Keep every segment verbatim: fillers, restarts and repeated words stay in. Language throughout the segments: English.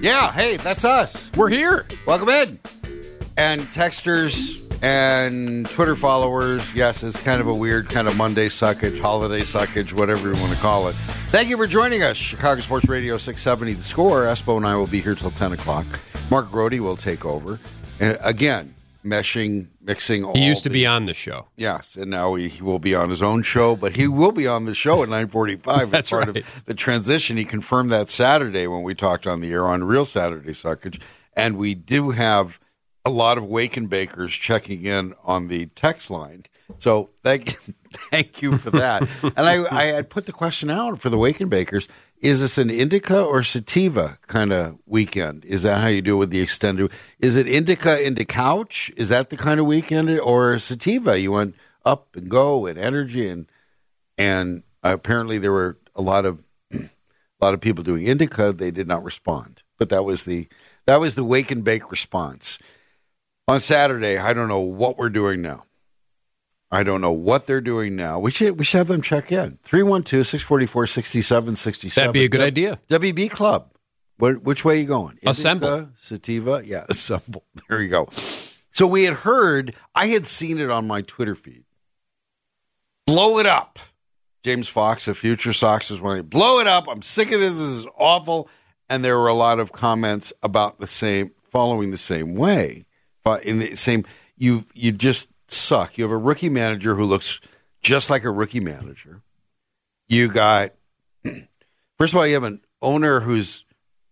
Yeah, hey, that's us. We're here. Welcome in. And texters and Twitter followers, yes, it's kind of a weird kind of Monday suckage, holiday suckage, whatever you want to call it. Thank you for joining us. Chicago Sports Radio six seventy The Score. Espo and I will be here till ten o'clock. Mark Grody will take over. And again, meshing, mixing all He used to the, be on the show. Yes, and now he, he will be on his own show, but he will be on the show at nine forty-five. That's part right. Of the transition. He confirmed that Saturday when we talked on the air on Real Saturday Suckage. And we do have a lot of Wake and Bakers checking in on the text line. So thank, thank you for that. And I, I had put the question out for the Wake and Bakers. Is this an indica or sativa kind of weekend? Is that how you do it with the extended? Is it indica into couch? Is that the kind of weekend? Or sativa? You went up and go and energy and and apparently there were a lot of a lot of people doing indica. They did not respond, but that was the that was the Wake and Bake response on Saturday. I don't know what we're doing now. I don't know what they're doing now. We should we should have them check in. three one two, six four four, six seven six seven. That'd be a good w- idea. W B Club. What, which way are you going? Indica, Assemble. Sativa? Yeah, assemble. There you go. So we had heard, I had seen it on my Twitter feed. Blow it up. James Fox of Future Sox was one. Blow it up. I'm sick of this. This is awful. And there were a lot of comments about the same, following the same way. But in the same, you you just suck. You have a rookie manager who looks just like a rookie manager. You got, first of all, you have an owner who's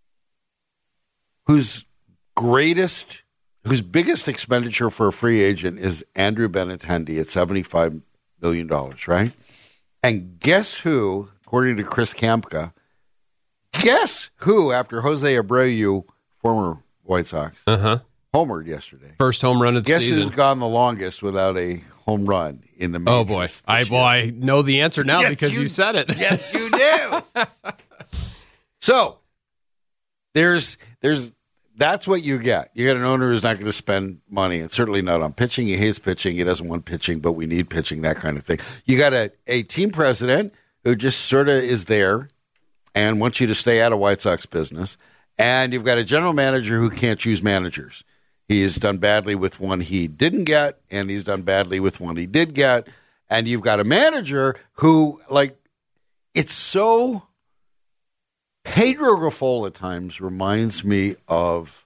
whose greatest, whose biggest expenditure for a free agent is Andrew Benintendi at seventy-five million dollars, right? And guess who, according to Chris Kampka, guess who, after Jose Abreu, former White Sox, uh-huh. homered yesterday. First home run of the Guess season. who's gone the longest without a home run in the majors? Oh, boy. I, well, I know the answer now Yes, because you, you said it. Yes, you do. So, there's, there's, that's what you get. You got an owner who's not going to spend money, and certainly not on pitching. He hates pitching. He doesn't want pitching, but we need pitching, that kind of thing. You got a, a team president who just sort of is there and wants you to stay out of White Sox business. And you've got a general manager who can't choose managers. He's done badly with one he didn't get, and he's done badly with one he did get. And you've got a manager who, like, it's so... Pedro Grifol at times reminds me of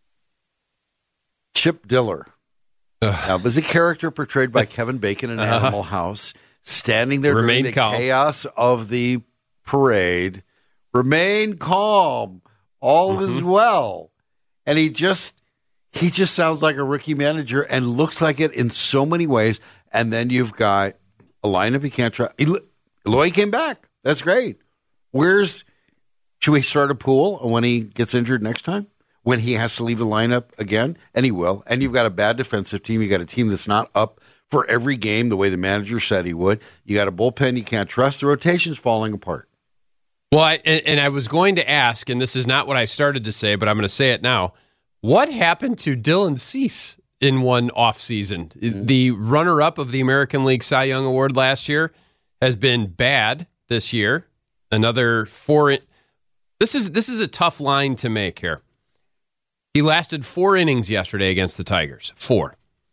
Chip Diller. Ugh. Now, was a character portrayed by Kevin Bacon in uh-huh. Animal House, standing there Remain during the calm. chaos of the parade. Remain calm. All mm-hmm. is well. And he just... He just sounds like a rookie manager and looks like it in so many ways. And then you've got a lineup you can't trust. Eloy came back. That's great. Where's, should we start a pool when he gets injured next time? When he has to leave the lineup again? And he will. And you've got a bad defensive team. You got a team that's not up for every game the way the manager said he would. You got a bullpen you can't trust. The rotation's falling apart. Well, I, and, and I was going to ask, and this is not what I started to say, but I'm going to say it now. What happened to Dylan Cease in one offseason? Mm-hmm. The runner-up of the American League Cy Young Award last year has been bad this year. Another four. In- this is this is a tough line to make here. He lasted four innings yesterday against the Tigers. Four.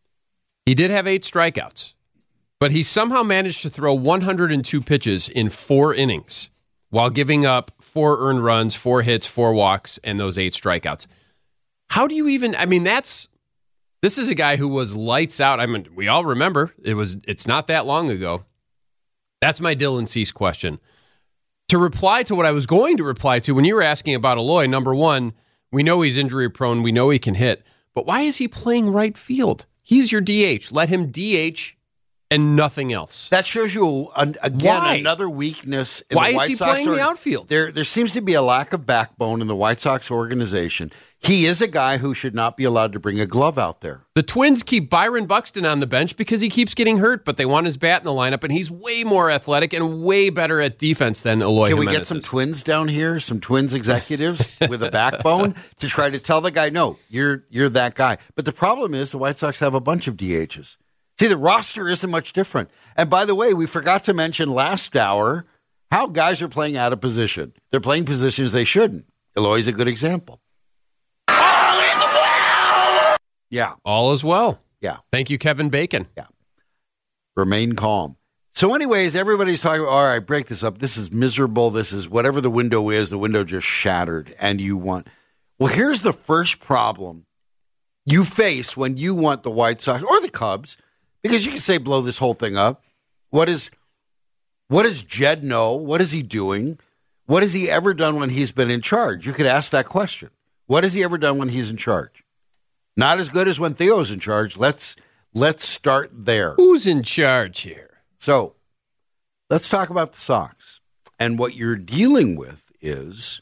He did have eight strikeouts, but he somehow managed to throw one hundred two pitches in four innings while giving up four earned runs, four hits, four walks, and those eight strikeouts. How do you even, I mean, that's, this is a guy who was lights out. I mean, we all remember, it was, it's not that long ago. That's my Dylan Cease question. To reply to what I was going to reply to when you were asking about Eloy, number one, we know he's injury prone. We know he can hit. But why is he playing right field? He's your D H. Let him D H and nothing else. That shows you, again, Why? another weakness in Why the White is he Sox playing or- the outfield? There, there seems to be a lack of backbone in the White Sox organization. He is a guy who should not be allowed to bring a glove out there. The Twins keep Byron Buxton on the bench because he keeps getting hurt, but they want his bat in the lineup, and he's way more athletic and way better at defense than Eloy Can we Jimenez get some is. Twins down here, some Twins executives with a backbone to try to tell the guy, no, you're you're that guy. But the problem is the White Sox have a bunch of D Hs. See, the roster isn't much different. And by the way, we forgot to mention last hour how guys are playing out of position. They're playing positions they shouldn't. Eloy's a good example. Yeah. All is well. Yeah. Thank you, Kevin Bacon. Yeah. Remain calm. So anyways, everybody's talking, all right, break this up. This is miserable. This is whatever the window is. The window just shattered and you want. Well, here's the first problem you face when you want the White Sox or the Cubs, because you can say blow this whole thing up. What is, what does Jed know? What is he doing? What has he ever done when he's been in charge? You could ask that question. What has he ever done when he's in charge? Not as good as when Theo's in charge. Let's let's start there. Who's in charge here? So let's talk about the Sox. And what you're dealing with is,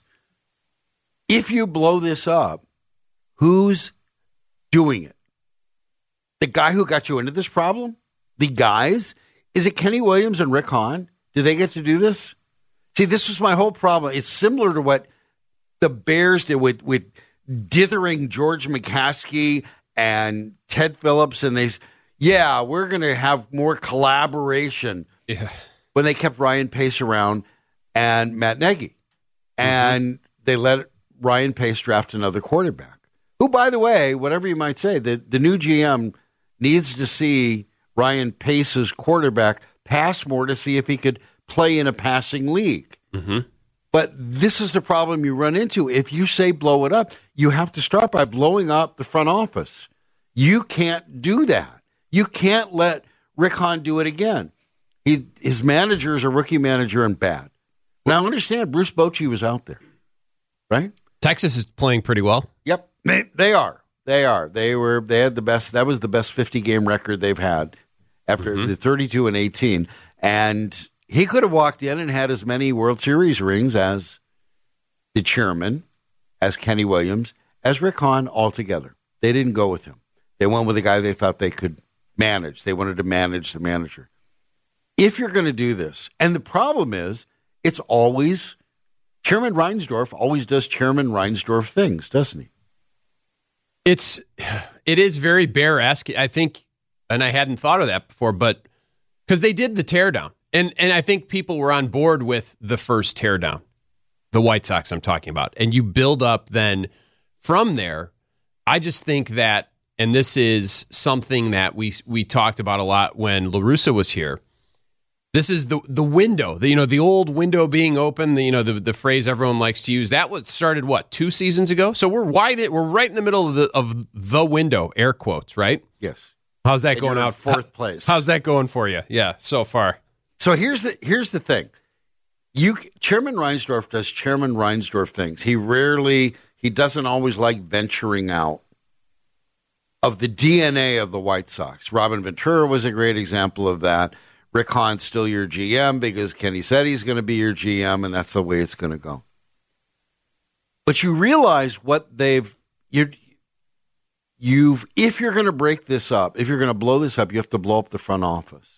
if you blow this up, who's doing it? The guy who got you into this problem? The guys? Is it Kenny Williams and Rick Hahn? Do they get to do this? See, this was my whole problem. It's similar to what the Bears did with, with dithering George McCaskey and Ted Phillips. And they, yeah, we're going to have more collaboration. Yeah. When they kept Ryan Pace around and Matt Nagy. And mm-hmm. they let Ryan Pace draft another quarterback. Who, by the way, whatever you might say, the, the new G M needs to see Ryan Pace's quarterback pass more to see if he could play in a passing league. Mm-hmm. But this is the problem you run into. If you say blow it up, you have to start by blowing up the front office. You can't do that. You can't let Rick Hahn do it again. He, his manager is a rookie manager and bad. Now, understand, Bruce Bochy was out there, right? Texas is playing pretty well. Yep, they, they are. They are. They were. They had the best. That was the best fifty-game record they've had after mm-hmm. the thirty-two and eighteen. And he could have walked in and had as many World Series rings as the chairman, as Kenny Williams, as Rick Hahn altogether. They didn't go with him. They went with a guy they thought they could manage. They wanted to manage the manager. If you're going to do this, and the problem is, it's always, Chairman Reinsdorf always does Chairman Reinsdorf things, doesn't he? It's, it is very Bear-esque, I think, and I hadn't thought of that before, but because they did the teardown. And and I think people were on board with the first teardown, the White Sox I'm talking about. And you build up then from there. I just think that, and this is something that we we talked about a lot when La Russa was here. This is the the window, the, you know, the old window being open, the, you know, the, the phrase everyone likes to use. That was started, what, two seasons ago? So we're wide, we're right in the middle of the of the window, air quotes, right? Yes. How's that and going you're out? In fourth place. How's that going for you? Yeah, so far. So here's the here's the thing. You Chairman Reinsdorf does Chairman Reinsdorf things. He rarely, he doesn't always like venturing out of the D N A of the White Sox. Robin Ventura was a great example of that. Rick Hahn's still your G M because Kenny said he's going to be your G M, and that's the way it's going to go. But you realize what they've you you've if you're going to break this up, if you're going to blow this up, you have to blow up the front office.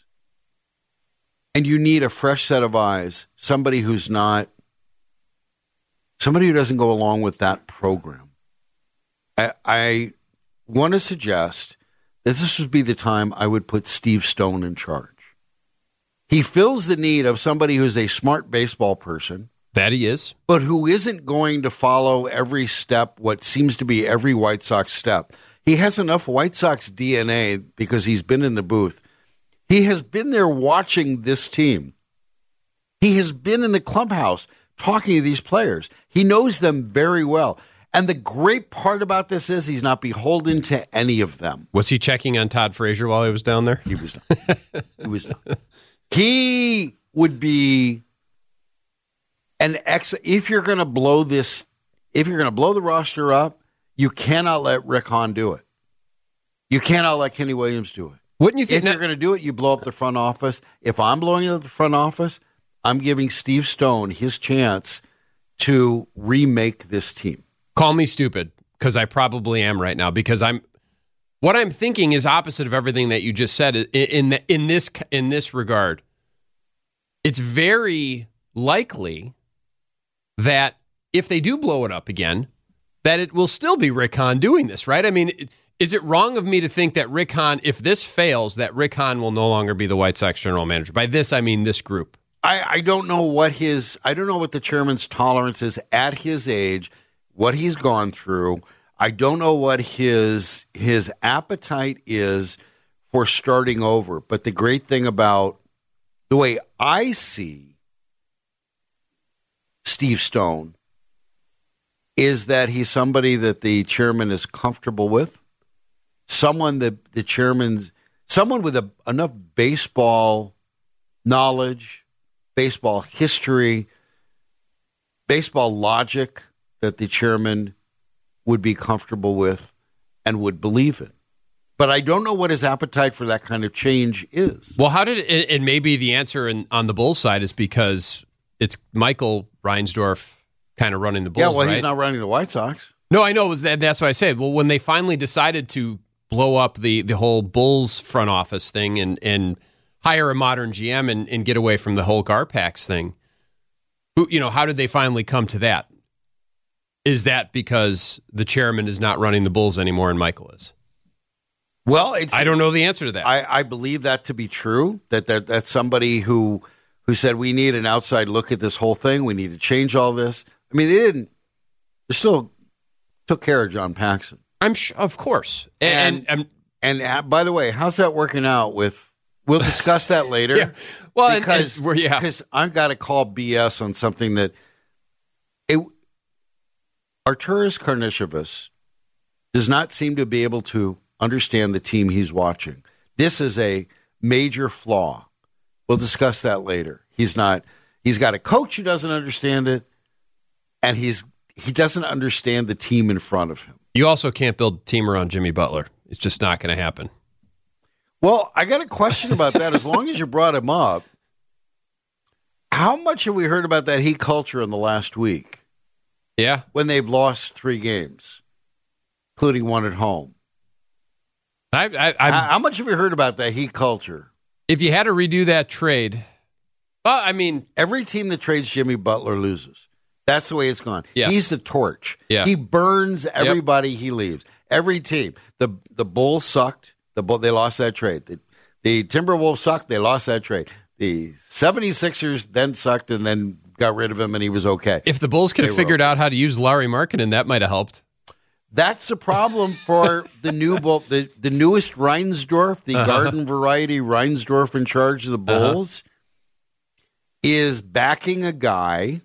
And you need a fresh set of eyes, somebody who's not, somebody who doesn't go along with that program. I, I want to suggest that this would be the time I would put Steve Stone in charge. He fills the need of somebody who's a smart baseball person. That he is. But who isn't going to follow every step, what seems to be every White Sox step. He has enough White Sox D N A because he's been in the booth. He has been there watching this team. He has been in the clubhouse talking to these players. He knows them very well. And the great part about this is he's not beholden to any of them. Was he checking on Todd Frazier while he was down there? He was not. He was not. He would be an ex. If you're going to blow this, if you're going to blow the roster up, you cannot let Rick Hahn do it. You cannot let Kenny Williams do it. Wouldn't you think? If now, you're going to do it, you blow up the front office. If I'm blowing up the front office, I'm giving Steve Stone his chance to remake this team. Call me stupid, because I probably am right now. Because I'm, what I'm thinking is opposite of everything that you just said. In in, in this in this regard, it's very likely that if they do blow it up again, that it will still be Rick Hahn doing this, right? I mean. It, Is it wrong of me to think that Rick Hahn, if this fails, that Rick Hahn will no longer be the White Sox general manager? By this, I mean this group. I, I don't know what his, I don't know what the chairman's tolerance is at his age, what he's gone through. I don't know what his his appetite is for starting over. But the great thing about the way I see Steve Stone is that he's somebody that the chairman is comfortable with, someone that the chairman's, someone with a, enough baseball knowledge, baseball history, baseball logic that the chairman would be comfortable with and would believe in. But I don't know what his appetite for that kind of change is. Well, how did it, and maybe the answer in, on the Bulls side is because it's Michael Reinsdorf kind of running the Bulls, Yeah, well, right? he's not running the White Sox. No, I know. That, that's what I said. Well, when they finally decided to blow up the, the whole Bulls front office thing and, and hire a modern G M and, and get away from the whole Garpax thing, who, you know, how did they finally come to that? Is that because the chairman is not running the Bulls anymore and Michael is? Well, it's, I don't know the answer to that. I, I believe that to be true, that, that that's somebody who who said we need an outside look at this whole thing. We need to change all this. I mean, they didn't. They still took care of John Paxson. I'm sure, of course. And And, and, and, uh, by the way, how's that working out with, we'll discuss that later. Yeah. Well, because, and, and yeah. because I've got to call B S on something that it, Arturas Karnisovas does not seem to be able to understand the team he's watching. This is a major flaw. We'll discuss that later. He's not, he's got a coach who doesn't understand it, and he's he doesn't understand the team in front of him. You also can't build a team around Jimmy Butler. It's just not going to happen. Well, I got a question about that. As long as you brought him up, how much have we heard about that heat culture in the last week? Yeah. When they've lost three games, including one at home. I, I, I'm, how, how much have we heard about that heat culture? If you had to redo that trade, well, I mean, every team that trades Jimmy Butler loses. That's the way it's gone. Yes. He's the torch. Yeah. He burns everybody yep. he leaves. Every team. The the Bulls sucked. The Bull, they lost that trade. The, the Timberwolves sucked. They lost that trade. The seventy-sixers then sucked and then got rid of him, and he was okay. If the Bulls could have figured out how to use Larry Markkinen, that might have helped. That's a problem for the new bull, the, the newest Reinsdorf, the uh-huh. garden variety Reinsdorf in charge of the Bulls, uh-huh. is backing a guy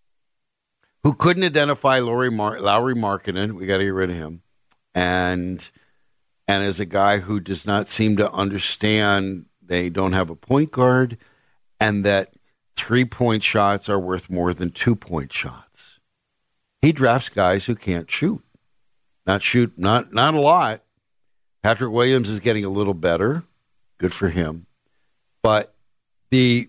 who couldn't identify Lowry Mar- Lowry Markkinen. We got to get rid of him. And and is a guy who does not seem to understand they don't have a point guard and that three-point shots are worth more than two-point shots. He drafts guys who can't shoot. Not shoot, not not a lot. Patrick Williams is getting a little better. Good for him. But the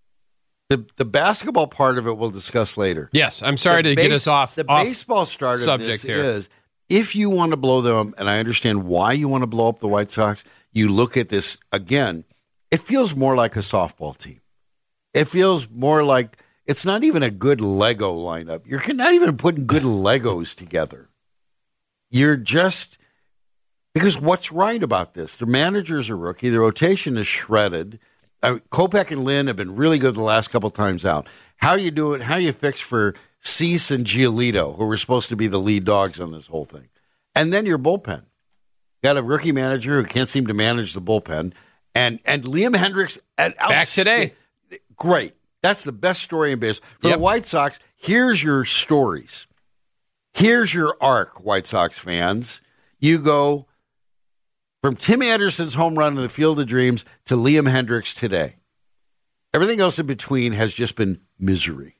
the the basketball part of it we'll discuss later. Yes, I'm sorry the to base, get us off the off baseball start subject of this here. is if you want to blow them, and I understand why you want to blow up the White Sox, you look at this again, it feels more like a softball team. It feels more like it's not even a good Lego lineup. You're not even putting good Legos together. You're just, because what's right about this? The manager's a rookie. The rotation is shredded. I mean, Kopech and Lynn have been really good the last couple times out. How you do it, how you fix for Cease and Giolito, who were supposed to be the lead dogs on this whole thing. And then your bullpen. Got a rookie manager who can't seem to manage the bullpen. And and Liam Hendricks. At Back today. Great. That's the best story in baseball. For yep. the White Sox, here's your stories. Here's your arc, White Sox fans. You go from Tim Anderson's home run in the Field of Dreams to Liam Hendricks today. Everything else in between has just been misery.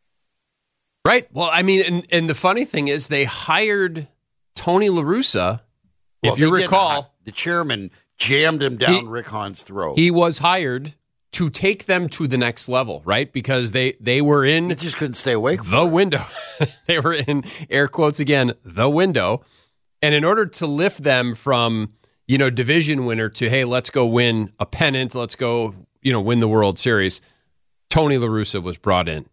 Right. Well, I mean, and, and the funny thing is they hired Tony La Russa. Well, if you they recall, didn't. The chairman jammed him down he, Rick Hahn's throat. He was hired to take them to the next level, right? Because they, they were in He just couldn't stay awake the for it. window. They were in, air quotes again, the window. And in order to lift them from, you know, division winner to, hey, let's go win a pennant, let's go, you know, win the World Series, Tony La Russa was brought in.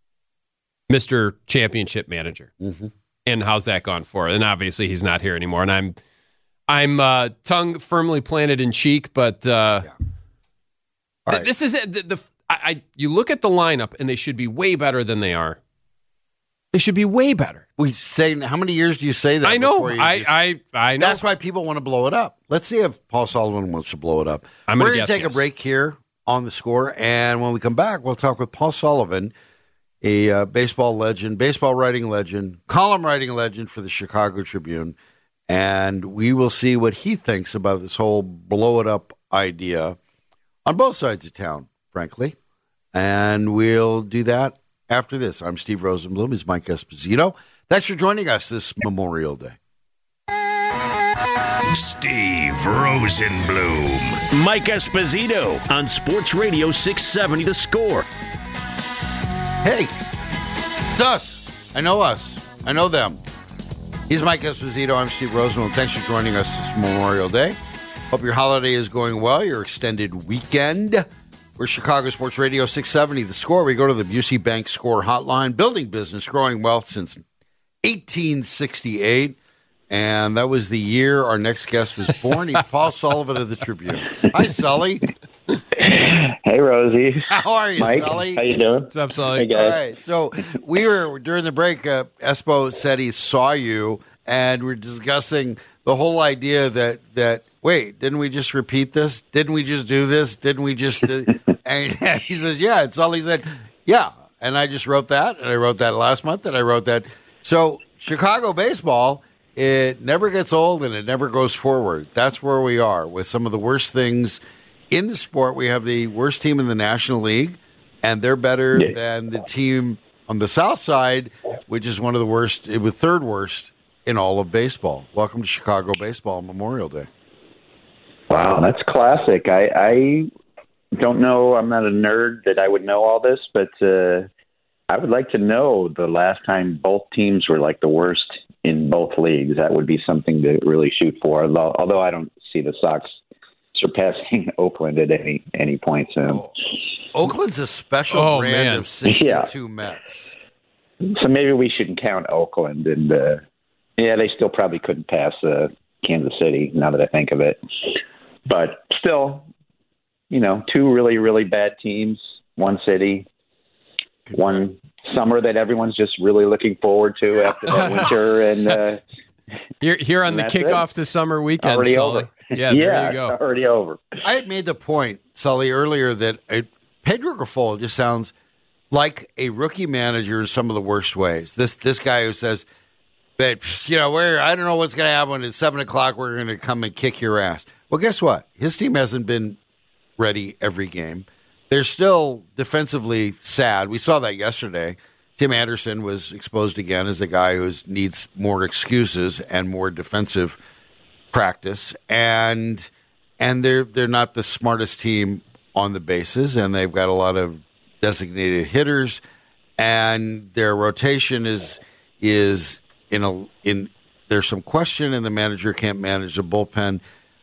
Mister Championship Manager. Mm-hmm. And how's that gone for? And obviously he's not here anymore. And I'm I'm uh, tongue firmly planted in cheek, but uh, yeah. th- right. this is it. The, the I, I you look at the lineup and they should be way better than they are. They should be way better. We say, how many years do you say that? I know. You I, just, I I know. That's why people want to blow it up. Let's see if Paul Sullivan wants to blow it up. I'm We're going to take yes. a break here on The Score, and when we come back, we'll talk with Paul Sullivan, a uh, baseball legend, baseball writing legend, column writing legend for the Chicago Tribune, and we will see what he thinks about this whole blow it up idea on both sides of town, frankly. And we'll do that after this. I'm Steve Rosenblum. He's Mike Esposito. Thanks for joining us this Memorial Day. Steve Rosenblum. Mike Esposito on Sports Radio six seventy The Score. Hey, it's us. I know us. I know them. He's Mike Esposito. I'm Steve Rosenblum. Thanks for joining us this Memorial Day. Hope your holiday is going well, your extended weekend. We're Chicago Sports Radio six seventy The Score. We go to the Busey Bank Score Hotline. Building business, growing wealth since eighteen sixty-eight. And that was the year our next guest was born. He's Paul Sullivan of the Tribune. Hi, Sully. Hey, Rosie. How are you, Mike, Sully? how you doing? What's up, Sully? Hey, guys. All right. So we were, during the break, uh, Espo said he saw you, and we're discussing the whole idea that, that wait, didn't we just repeat this? Didn't we just do this? Didn't we just... Uh, and he says, yeah. And Sully said, yeah. And I just wrote that, and I wrote that last month, and I wrote that. So Chicago baseball... It never gets old and it never goes forward. That's where we are with some of the worst things in the sport. We have the worst team in the National League, and they're better yeah. than the team on the South Side, which is one of the worst, it was third worst in all of baseball. Welcome to Chicago baseball on Memorial Day. Wow, that's classic. I, I don't know. I'm not a nerd that I would know all this, but uh, I would like to know the last time both teams were like the worst in both leagues. That would be something to really shoot for, although, although I don't see the Sox surpassing Oakland at any any point soon. Oh, Oakland's a special oh, brand man. of sixty-two yeah. Mets. So maybe we shouldn't count Oakland. And uh, yeah, they still probably couldn't pass uh, Kansas City, now that I think of it. But still, you know, two really, really bad teams, one city, one summer that everyone's just really looking forward to after that winter, and uh, here, here on the kickoff it. to summer weekend, already Sully. over. Yeah, yeah, there you go. It's already over. I had made the point, Sully, earlier that uh, Pedro Grifol just sounds like a rookie manager in some of the worst ways. This this guy who says that, you know, we're I don't know what's going to happen at seven o'clock. We're going to come and kick your ass. Well, guess what? His team hasn't been ready every game. They're still defensively sad. We saw that yesterday. Tim Anderson was exposed again as a guy who needs more excuses and more defensive practice, and and they're they're not the smartest team on the bases, and they've got a lot of designated hitters, and their rotation is is in a in there's some question, and the manager can't manage the bullpen.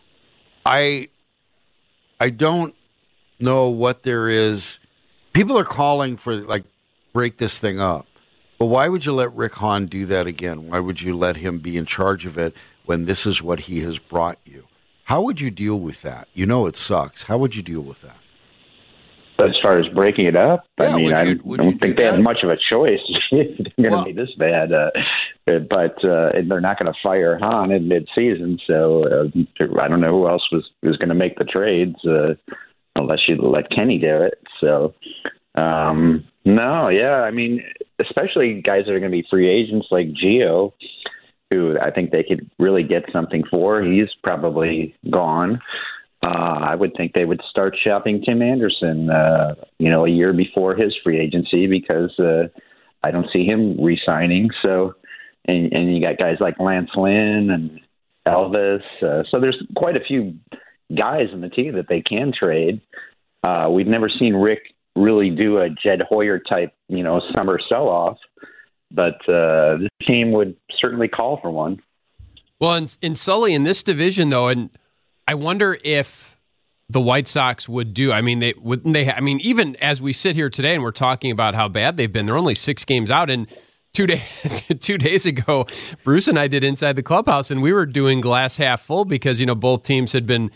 I I don't know what there is. People are calling for like break this thing up, but why would you let Rick Hahn do that again? Why would you let him be in charge of it when this is what he has brought you? How would you deal with that? You know it sucks. How would you deal with that? As far as breaking it up, Yeah, I mean, would I you- don't would you think do they that? have much of a choice. It's going to Well- be this bad, uh, but uh, they're not going to fire Hahn in mid-season. So uh, I don't know who else was, was going to make the trades uh, unless you let Kenny do it. So um, no, yeah, I mean, especially guys that are going to be free agents like Gio, who I think they could really get something for. He's probably gone. Uh, I would think they would start shopping Tim Anderson, uh, you know, a year before his free agency, because uh, I don't see him re-signing. So, and, and you got guys like Lance Lynn and Elvis. Uh, so there's quite a few guys in the team that they can trade. Uh, we've never seen Rick really do a Jed Hoyer type, you know, summer sell-off, but uh, this team would certainly call for one. Well, in, in Sully, in this division, though, and I wonder if the White Sox would do. I mean, they wouldn't they? I mean, even as we sit here today and we're talking about how bad they've been, they're only six games out. And two day, two days ago, Bruce and I did Inside the Clubhouse, and we were doing glass half full because you know both teams had been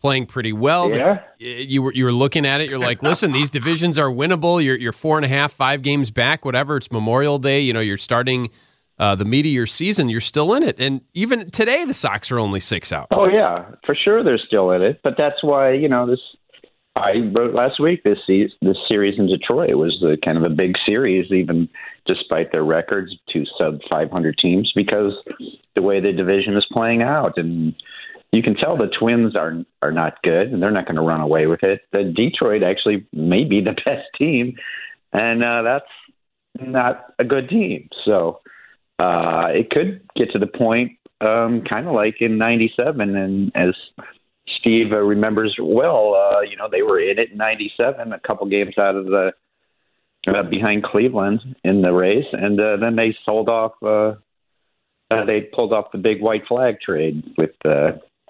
playing pretty well. Yeah. You were you were looking at it. You're like, listen, these divisions are winnable. You're you're four and a half, five games back, whatever. It's Memorial Day. You know, you're starting uh, the meat of your season. You're still in it. And even today, the Sox are only six out. Oh yeah, for sure they're still in it. But that's why you know this. I wrote last week this se- this series in Detroit was the kind of a big series, even despite their records, two sub five hundred teams, because the way the division is playing out, and you can tell the Twins are are not good, and they're not going to run away with it. The Detroit actually may be the best team, and uh, that's not a good team. So uh, it could get to the point, um, kind of like in ninety-seven, and as Steve uh, remembers well, uh, you know, they were in it in ninety-seven, a couple games out of the uh, behind Cleveland in the race, and uh, then they sold off. Uh, uh, they pulled off the big white flag trade with uh,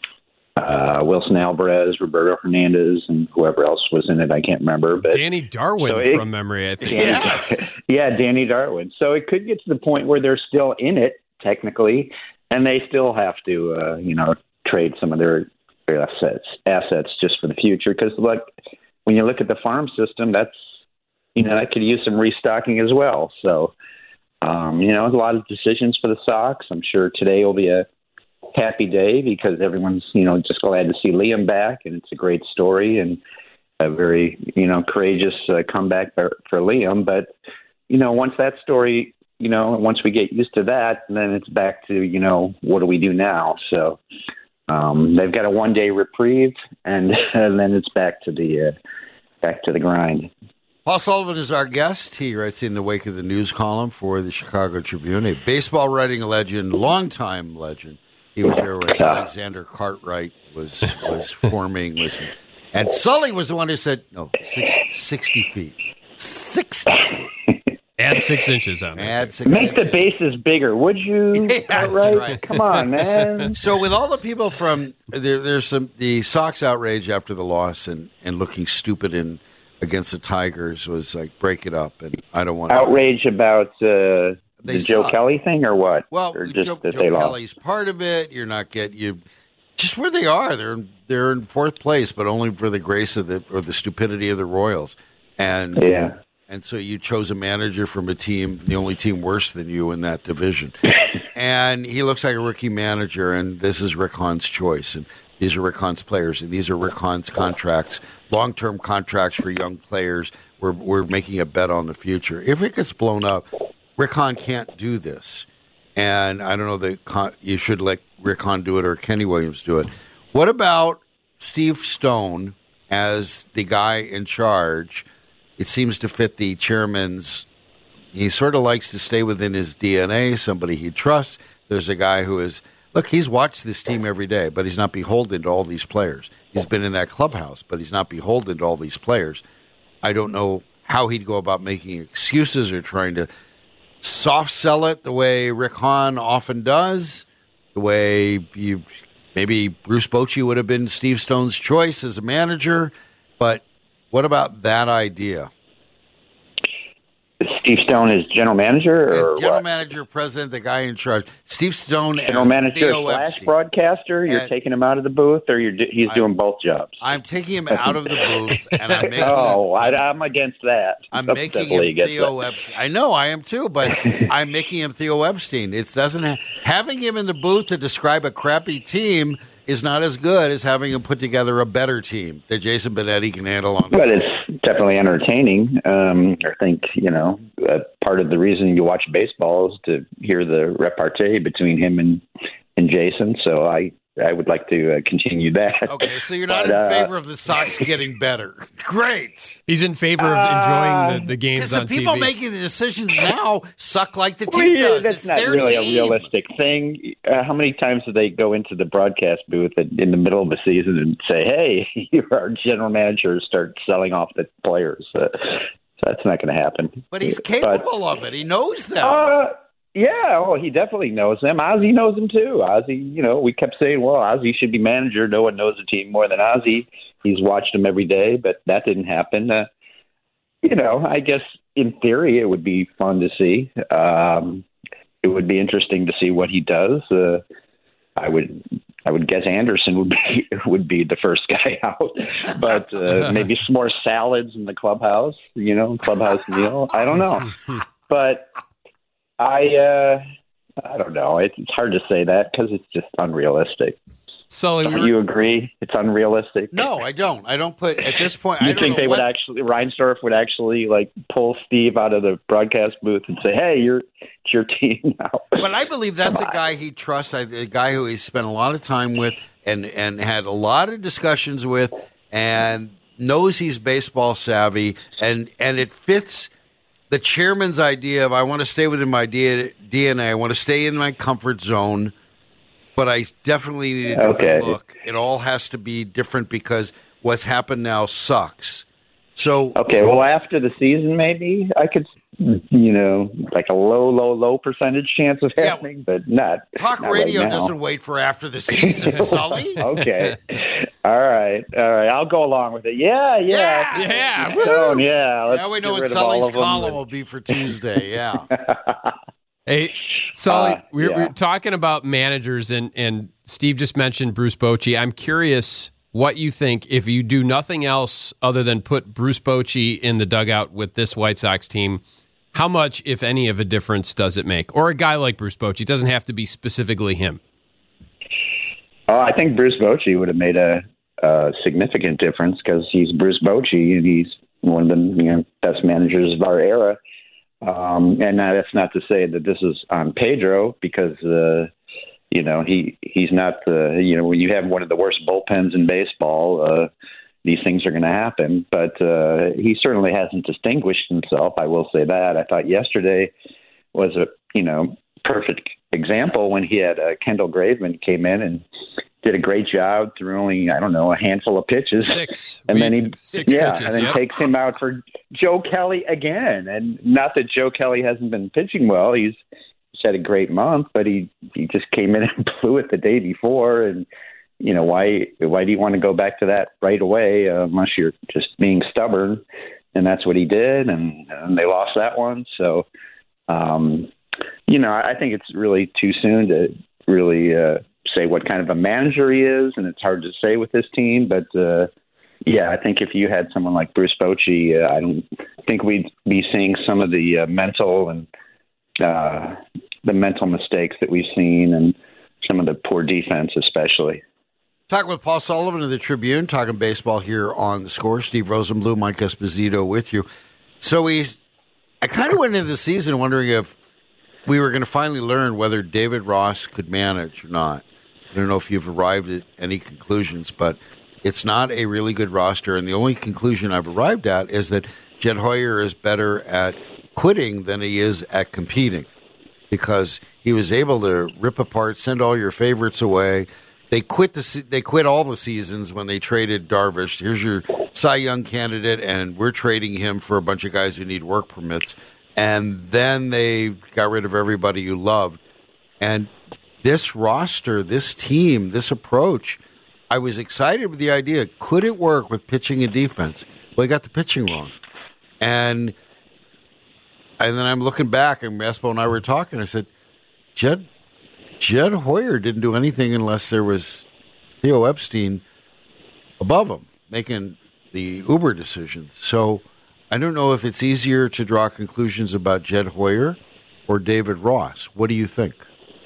uh, Wilson Alvarez, Roberto Hernandez, and whoever else was in it. I can't remember, but Danny Darwin so it, from memory, I think. Danny, Yes, yeah, Danny Darwin. So it could get to the point where they're still in it technically, and they still have to, uh, you know, trade some of their assets assets just for the future, because like when you look at the farm system, that's you know that could use some restocking as well. So um, you know a lot of decisions for the Sox. I'm sure today will be a happy day because everyone's you know just glad to see Liam back, and it's a great story and a very you know courageous uh, comeback for, for Liam. But you know once that story you know once we get used to that, then it's back to you know what do we do now? So. Um, they've got a one-day reprieve, and, and then it's back to the uh, back to the grind. Paul Sullivan is our guest. He writes in the wake of the news column for the Chicago Tribune, a baseball writing legend, longtime legend. He was there when Alexander Cartwright was was forming, was, and Sully was the one who said, "No, six, sixty feet, sixty." Add six inches on there. Add six Make inches. the bases bigger, would you? Yeah, that's right? right. Come on, man. So with all the people from there, there's some the Sox outrage after the loss and, and looking stupid in against the Tigers was like break it up, and I don't want outrage to, about uh, the Joe suck. Kelly thing or what? Well, or just Joe, that Joe they Kelly's lost? part of it. You're not getting you just where they are. They're they're in fourth place, but only for the grace of the or the stupidity of the Royals. And yeah. And so you chose a manager from a team, the only team worse than you in that division. And he looks like a rookie manager, and this is Rick Hahn's choice. And these are Rick Hahn's players, and these are Rick Hahn's contracts, long-term contracts for young players. We're, we're making a bet on the future. If it gets blown up, Rick Hahn can't do this. And I don't know that you should let Rick Hahn do it or Kenny Williams do it. What about Steve Stone as the guy in charge? It seems to fit the chairman's. He sort of likes to stay within his D N A, somebody he trusts. There's a guy who is, look, he's watched this team every day, but he's not beholden to all these players. He's been in that clubhouse, but he's not beholden to all these players. I don't know how he'd go about making excuses or trying to soft sell it the way Rick Hahn often does, the way you, maybe Bruce Bochy would have been Steve Stone's choice as a manager, but what about that idea? Steve Stone is general manager, or As general what? manager, president, the guy in charge. Steve Stone, General as manager Theo slash Epstein. broadcaster. You're And- taking him out of the booth, or you're do- he's I- doing both jobs. I'm taking him out of the booth, and I'm making. oh, him, I, I'm against that. I'm I'm making definitely him against Theo that. Epstein. I know I am too, but I'm making him Theo Epstein. It doesn't ha- having him in the booth to describe a crappy team is not as good as having him put together a better team that Jason Benetti can handle on. But it's definitely entertaining. Um, I think, you know, uh, part of the reason you watch baseball is to hear the repartee between him and, and Jason. So I, I would like to uh, continue that. Okay, so you're not But, in uh, favor of the Sox getting better. Great. He's in favor of enjoying the, the games Because the on people T V. making the decisions now suck like the Well, team yeah, does. that's It's not their really team. a realistic thing. Uh, how many times do they go into the broadcast booth in in the middle of the season and say, hey, you're our general manager, start selling off the players? Uh, that's not going to happen. But he's capable of it. He knows them. Uh, yeah, oh, he definitely knows them. Ozzie knows them too. Ozzie, you know, we kept saying, well, Ozzie should be manager. No one knows the team more than Ozzie. He's watched them every day, but that didn't happen. Uh, you know, I guess in theory it would be fun to see. Um, it would be interesting to see what he does. Uh, I would I would guess Anderson would be would be the first guy out, but uh, maybe some more salads in the clubhouse, you know, clubhouse meal. I don't know, but I uh, I don't know. It's, it's hard to say that because it's just unrealistic. Sully, Don't we you agree? It's unrealistic. No, I don't. I don't put at this point. You I don't think know they what, would actually Reinsdorf would actually like pull Steve out of the broadcast booth and say, "Hey, you're it's your team now." But I believe that's a guy he trusts, a guy who he's spent a lot of time with and and had a lot of discussions with, and knows he's baseball savvy, and and it fits the chairman's idea of I want to stay within my D N A. I want to stay in my comfort zone. But I definitely need a different Okay. look. It all has to be different because what's happened now sucks. So Okay, well, after the season, maybe I could, you know, like a low, low, low percentage chance of Yeah. happening, but not. talk not radio right now. doesn't wait for after the season, Sully. Okay, all right, all right. I'll go along with it. Yeah, yeah, Yeah, yeah, Keep going, yeah. Let's Now we know get what rid of all Sully's of them. column will be for Tuesday. Yeah. Hey, Sully, Uh, we're, yeah. we're talking about managers, and, and Steve just mentioned Bruce Bochy. I'm curious what you think if you do nothing else other than put Bruce Bochy in the dugout with this White Sox team, how much, if any, of a difference does it make? Or a guy like Bruce Bochy. It doesn't have to be specifically him. Oh, I think Bruce Bochy would have made a, a significant difference because he's Bruce Bochy and he's one of the you know, best managers of our era. Um, and now that's not to say that this is on Pedro because, uh, you know, he he's not the, you know, when you have one of the worst bullpens in baseball, uh, these things are going to happen. But uh, he certainly hasn't distinguished himself. I will say that. I thought yesterday was a, you know, perfect example when he had uh, Kendall Graveman came in and did a great job through only, I don't know, a handful of pitches. Six. And We- then he, six yeah, pitches, and then yep. takes him out for Joe Kelly again. And not that Joe Kelly hasn't been pitching well. He's, he's had a great month, but he, he just came in and blew it the day before. And, you know, why, why do you want to go back to that right away uh, unless you're just being stubborn? And that's what he did. And, and they lost that one. So, um, you know, I think it's really too soon to really uh, say what kind of a manager he is, and it's hard to say with this team. But uh, yeah, I think if you had someone like Bruce Bochy, uh, I don't think we'd be seeing some of the uh, mental and uh, the mental mistakes that we've seen, and some of the poor defense, especially. Talking with Paul Sullivan of the Tribune, talking baseball here on The Score. Steve Rosenbluth, Mike Esposito with you. So he's, I kind of went into the season wondering if we were going to finally learn whether David Ross could manage or not. I don't know if you've arrived at any conclusions, but it's not a really good roster. And the only conclusion I've arrived at is that Jed Hoyer is better at quitting than he is at competing because he was able to rip apart, send all your favorites away. They quit the se- they quit all the seasons when they traded Darvish. Here's your Cy Young candidate, and we're trading him for a bunch of guys who need work permits. And then they got rid of everybody you loved. And this roster, this team, this approach, I was excited with the idea. Could it work with pitching and defense? Well, he got the pitching wrong. And and then I'm looking back, and Espo and I were talking. I said, Jed, Jed Hoyer didn't do anything unless there was Theo Epstein above him making the Uber decisions. So I don't know if it's easier to draw conclusions about Jed Hoyer or David Ross. What do you think?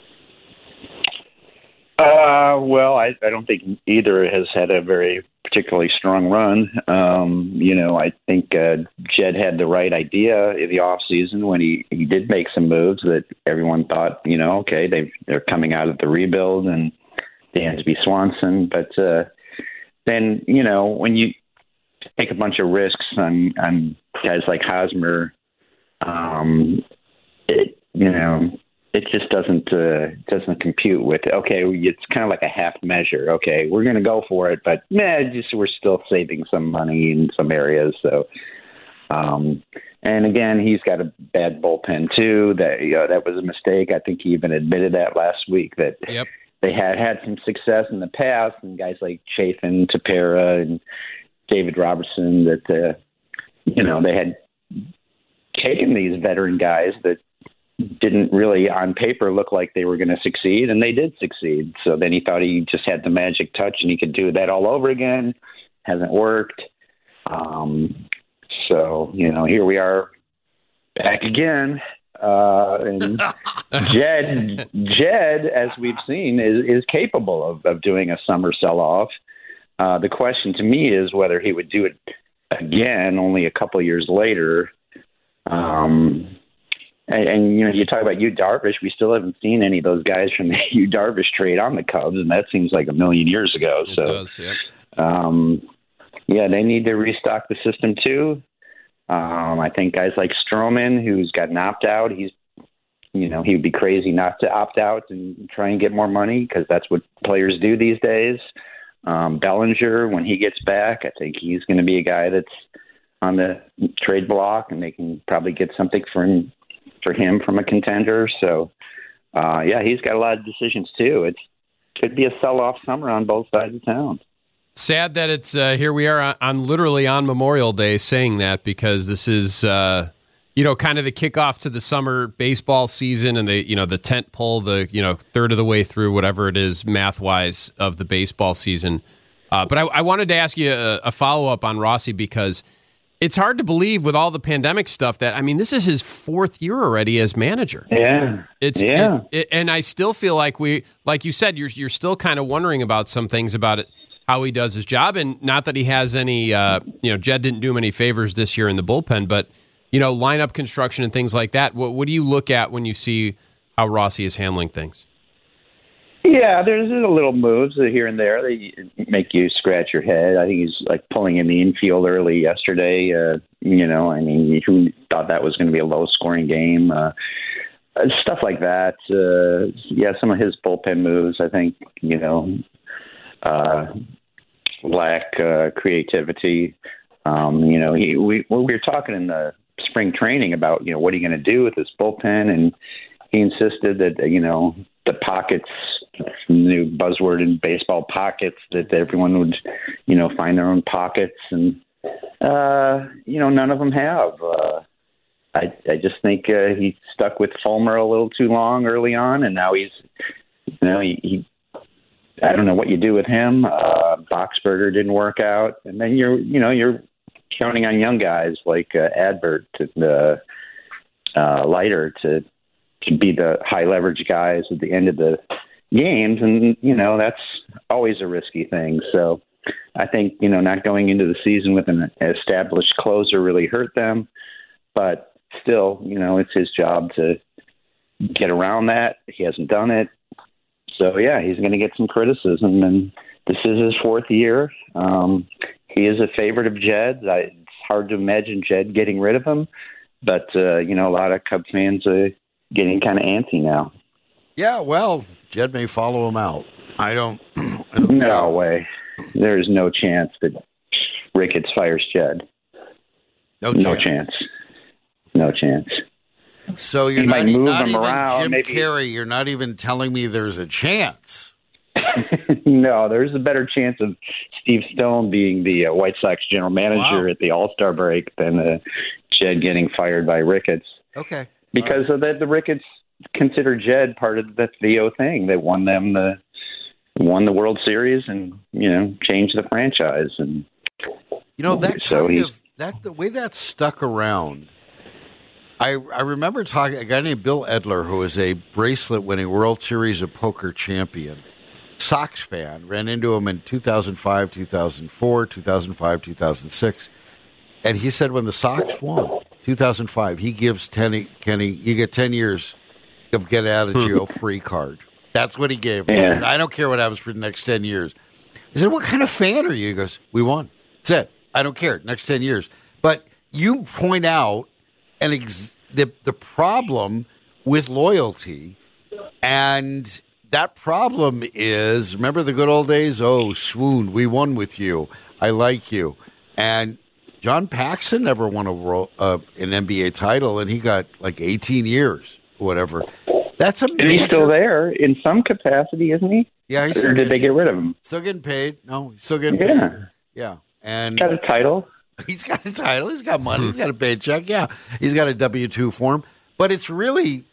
Uh, well, I, I don't think either has had a very particularly strong run. Um, you know, I think uh, Jed had the right idea in the off season when he, he did make some moves that everyone thought, you know, okay, they they're coming out of the rebuild and Dansby Swanson, but uh, then you know when you take a bunch of risks on on guys like Hosmer, um, it you know. It just doesn't uh, doesn't compute with, okay, it's kind of like a half measure. Okay, we're going to go for it, but nah, just we're still saving some money in some areas. So, um, and again, he's got a bad bullpen too. That you know, that was a mistake. I think he even admitted that last week that Yep. they had had some success in the past, and guys like Chafin, Tepera, and David Robertson that uh, you know they had taken these veteran guys that didn't really on paper look like they were going to succeed, and they did succeed. So then he thought he just had the magic touch and he could do that all over again. Hasn't worked. Um, so, you know, here we are back again. Uh, and Jed, Jed, as we've seen, is, is capable of, of doing a summer sell-off. Uh, the question to me is whether he would do it again only a couple years later. Um, and, and, you know, you talk about Yu Darvish. We still haven't seen any of those guys from the Yu Darvish trade on the Cubs, and that seems like a million years ago. It so, does, yep. um, yeah, they need to restock the system too. Um, I think guys like Stroman, who's got an opt-out, he's, you know, he would be crazy not to opt out and try and get more money because that's what players do these days. Um, Bellinger, when he gets back, I think he's going to be a guy that's on the trade block, and they can probably get something for him, for him from a contender. So, uh, yeah, he's got a lot of decisions too. It could be a sell-off summer on both sides of town. Sad that it's uh, here we are on, on literally on Memorial Day saying that, because this is uh, you know kind of the kickoff to the summer baseball season, and the you know the tent pole, the you know third of the way through, whatever it is math wise, of the baseball season. Uh, but I, I wanted to ask you a, a follow up on Rossi, because it's hard to believe with all the pandemic stuff that, I mean, this is his fourth year already as manager. Yeah, it's yeah, it, it, and I still feel like we, like you said, you're you're still kind of wondering about some things about it. How he does his job, and not that he has any, uh, you know, Jed didn't do him any favors this year in the bullpen, but, you know, lineup construction and things like that. What, what do you look at when you see how Rossi is handling things? Yeah, there's a little moves here and there that make you scratch your head. I think he's like pulling in the infield early yesterday. Uh, you know, I mean, who thought that was going to be a low-scoring game? Uh, stuff like that. Uh, yeah, some of his bullpen moves, I think, you know, uh, lack uh, creativity. Um, you know, he, we well, we were talking in the spring training about, you know, what are you going to do with this bullpen? And he insisted that, you know, the pockets, new buzzword in baseball, pockets, that everyone would, you know, find their own pockets. And, uh, you know, none of them have. Uh, I, I just think uh, he stuck with Fulmer a little too long early on, and now he's, you know, he, he I don't know what you do with him. Uh, Boxberger didn't work out, and then you're, you know, you're counting on young guys like uh, Adbert and uh, uh, Leiter to to be the high leverage guys at the end of the games, and you know that's always a risky thing. So I think, you know, not going into the season with an established closer really hurt them, but still, you know, it's his job to get around that. He hasn't done it. So, yeah, he's going to get some criticism, and this is his fourth year. Um, he is a favorite of Jed's. I, it's hard to imagine Jed getting rid of him, but, uh, you know, a lot of Cub fans are getting kind of antsy now. Yeah, well, Jed may follow him out. I don't, I don't No so. way. There's no chance that Ricketts fires Jed. No, No chance. chance. No chance. So you're He not, might move not him even around, Jim maybe. Carrey. You're not even telling me there's a chance. No, there's a better chance of Steve Stone being the uh, White Sox general manager Wow. at the All-Star break than uh, Jed getting fired by Ricketts. Okay. Because Uh, of that, the Ricketts consider Jed part of the Theo thing. They won them the won the World Series and, you know, changed the franchise. And you know that So kind he's- of that the way that stuck around. I I remember talking a guy named Bill Edler, who was a bracelet-winning World Series of Poker champion, Sox fan. Ran into him in two thousand five, two thousand four, two thousand five, two thousand six, and he said when the Sox won two thousand five, he gives Kenny Kenny you get ten years of get out of jail free card. That's what he gave him. He Yeah. said, I don't care what happens for the next ten years. I said, what kind of fan are you? He goes, we won. That's it. I don't care. Next ten years. But you point out an ex- the the problem with loyalty, and that problem is, remember the good old days? Oh, swoon, we won with you. I like you. And John Paxson never won a world, uh, an N B A title, and he got like eighteen years, or whatever. That's a and he's major- still there in some capacity, isn't he? Yeah, he's Or still did getting, they get rid of him? still getting paid. No, he's still getting Yeah. paid. Yeah. And Got a title. he's got a title. He's got money. He's got a paycheck. Yeah. He's got a W two form. But it's really,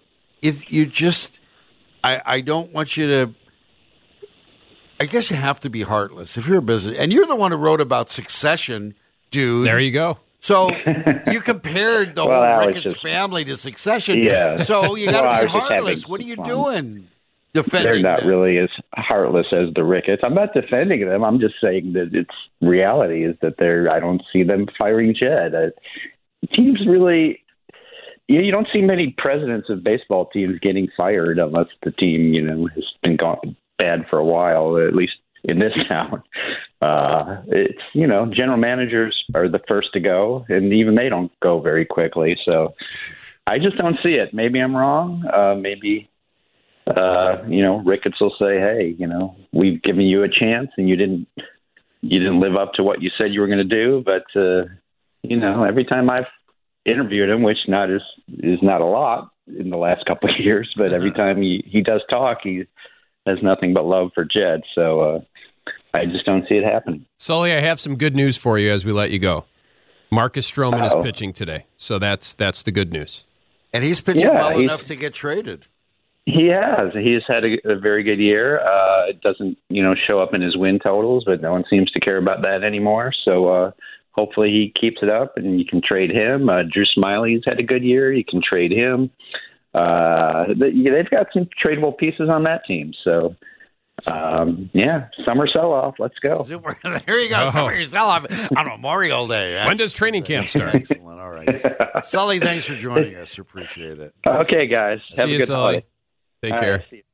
If you just, I, I don't want you to. I guess you have to be heartless if you're a business, and you're the one who wrote about Succession, dude. There you go. So you compared the Well, whole was Ricketts just- family to Succession. Yeah. So you got to Well, I be was just having heartless. What are you fun. doing? Defending They're not this? really as heartless as the Ricketts. I'm not defending them. I'm just saying that it's reality is that they're. I don't see them firing Jed. Uh, teams really. You, you don't see many presidents of baseball teams getting fired unless the team, you know, has been gone bad for a while. At least in this town, uh, it's you know, general managers are the first to go, and even they don't go very quickly. So I just don't see it. Maybe I'm wrong. Uh, maybe. Uh, you know, Ricketts will say, "Hey, you know, we've given you a chance, and you didn't, you didn't live up to what you said you were going to do." But uh, you know, every time I've interviewed him, which not is is not a lot in the last couple of years, but every time he, he does talk, he has nothing but love for Jed. So uh, I just don't see it happening. Sully, I have some good news for you as we let you go. Marcus Stroman Uh-oh. is pitching today, so that's that's the good news. And he's pitching Yeah, well he's- enough to get traded. He has. He has had a, a very good year. Uh, it doesn't, you know, show up in his win totals, but no one seems to care about that anymore. So uh, hopefully he keeps it up, and you can trade him. Uh, Drew Smiley's had a good year. You can trade him. Uh, they've got some tradable pieces on that team. So, um, yeah, summer sell-off. Let's go. Super. There you go. Oh. Summer yourself on Memorial Day. When does training camp start? Excellent. All right. Sully, thanks for joining us. Appreciate it. Okay, guys. Have See a you, good Sully. holiday. Take All care. right, see you.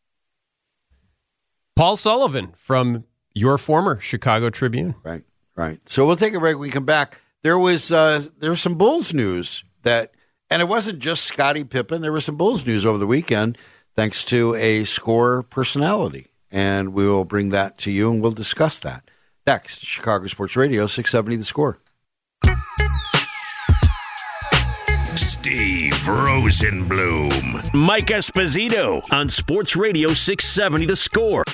Paul Sullivan from your former Chicago Tribune. Right. Right. So we'll take a break. When we come back. There was uh, there was some Bulls news that, and it wasn't just Scottie Pippen. There was some Bulls news over the weekend, thanks to a Score personality, and we will bring that to you, and we'll discuss that next. Chicago Sports Radio, six seventy The Score. Steve Rosenbloom. Mike Esposito on Sports Radio six seventy The Score.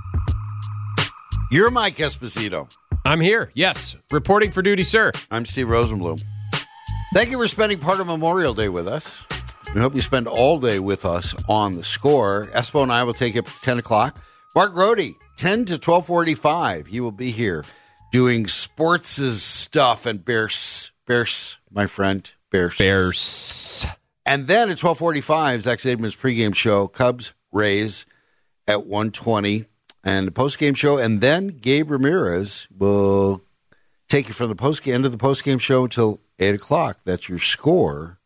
You're Mike Esposito. I'm here. Yes. Reporting for duty, sir. I'm Steve Rosenbloom. Thank you for spending part of Memorial Day with us. We hope you spend all day with us on The Score. Espo and I will take you up to ten o'clock. Mark Grody, ten to twelve forty-five. He will be here doing sports' stuff and Bears. Bears, my friend. Bears. Bears. And then at twelve forty-five, Zach Zaidman's pregame show, Cubs, Rays at one twenty, and the postgame show. And then Gabe Ramirez will take you from the post end of the postgame show until eight o'clock. That's your Score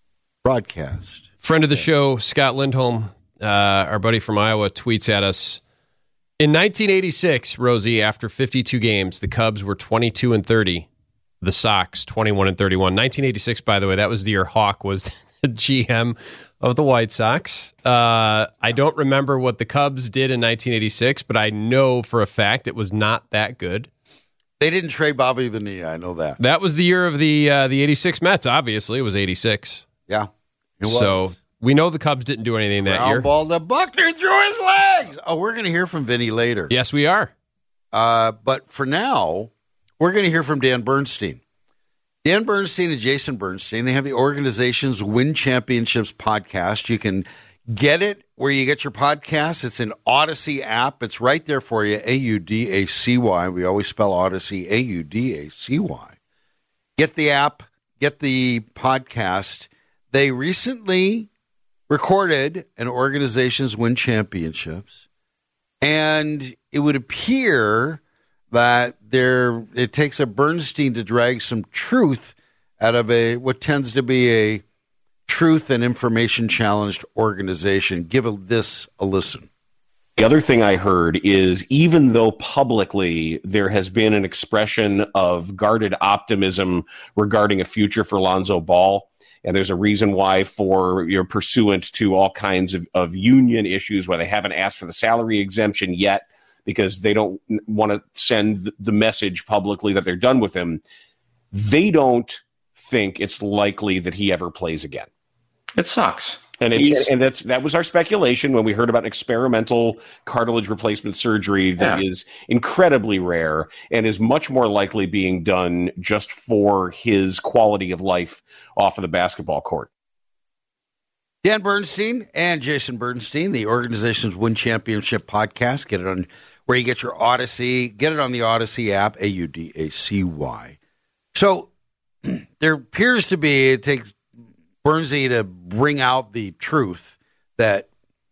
broadcast. Friend of the show, Scott Lindholm, uh, our buddy from Iowa, tweets at us. In nineteen eighty-six, Rosie, after fifty-two games, the Cubs were twenty-two and thirty. The Sox, twenty-one and thirty-one. nineteen eighty-six, by the way, that was the year Hawk was the G M of the White Sox. Uh, I don't remember what the Cubs did in nineteen eighty-six, but I know for a fact it was not that good. They didn't trade Bobby Bonilla. I know that. That was the year of the uh, the eighty-six Mets, obviously. It was eighty-six. Yeah. It was. So we know the Cubs didn't do anything that Ground year. ball to Buckner through his legs. Oh, we're going to hear from Vinny later. Yes, we are. Uh, but for now, we're going to hear from Dan Bernstein. Dan Bernstein and Jason Bernstein, they have the organization's Win Championships podcast. You can get it where you get your podcasts. It's an Odyssey app. It's right there for you, A U D A C Y. We always spell Odyssey, A U D A C Y. Get the app, get the podcast. They recently recorded an organization's Win Championships, and it would appear that there it takes a Bernstein to drag some truth out of a what tends to be a truth and information challenged organization. Give a, this a listen. The other thing I heard is even though publicly there has been an expression of guarded optimism regarding a future for Lonzo Ball, and there's a reason why for you're pursuant to all kinds of, of union issues where they haven't asked for the salary exemption yet because they don't want to send the message publicly that they're done with him. They don't think it's likely that he ever plays again. It sucks. And it's, and that's that was our speculation when we heard about experimental cartilage replacement surgery that Yeah. is incredibly rare and is much more likely being done just for his quality of life off of the basketball court. Dan Bernstein and Jason Bernstein, the organization's Win Championship podcast. Get it on where you get your Odyssey. Get it on the Odyssey app, A U D A C Y. So there appears to be, it takes Bernsey to bring out the truth that